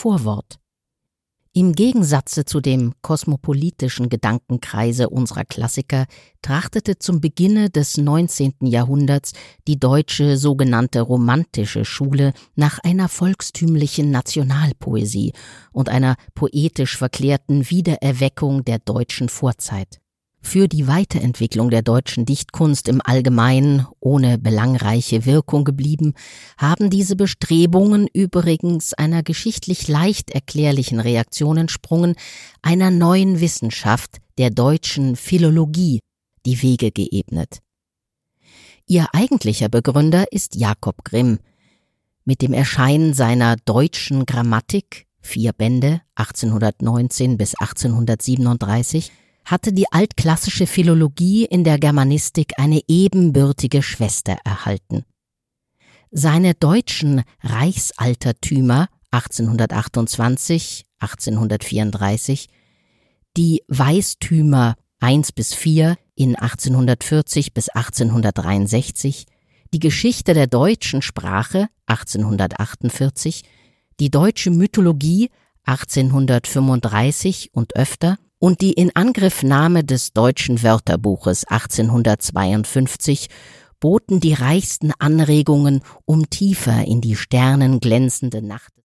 Vorwort. Im Gegensatze zu dem kosmopolitischen Gedankenkreise unserer Klassiker trachtete zum Beginne des 19. Jahrhunderts die deutsche sogenannte romantische Schule nach einer volkstümlichen Nationalpoesie und einer poetisch verklärten Wiedererweckung der deutschen Vorzeit. Für die Weiterentwicklung der deutschen Dichtkunst im Allgemeinen ohne belangreiche Wirkung geblieben, haben diese Bestrebungen übrigens einer geschichtlich leicht erklärlichen Reaktion entsprungen, einer neuen Wissenschaft, der deutschen Philologie, die Wege geebnet. Ihr eigentlicher Begründer ist Jakob Grimm. Mit dem Erscheinen seiner Deutschen Grammatik, 4 Bände, 1819 bis 1837, hatte die altklassische Philologie in der Germanistik eine ebenbürtige Schwester erhalten. Seine deutschen Reichsaltertümer 1828, 1834, die Weistümer 1 bis 4 in 1840 bis 1863, die Geschichte der deutschen Sprache 1848, die deutsche Mythologie 1835 und öfter und die Inangriffnahme des deutschen Wörterbuches 1852 boten die reichsten Anregungen, um tiefer in die sternenglänzende Nacht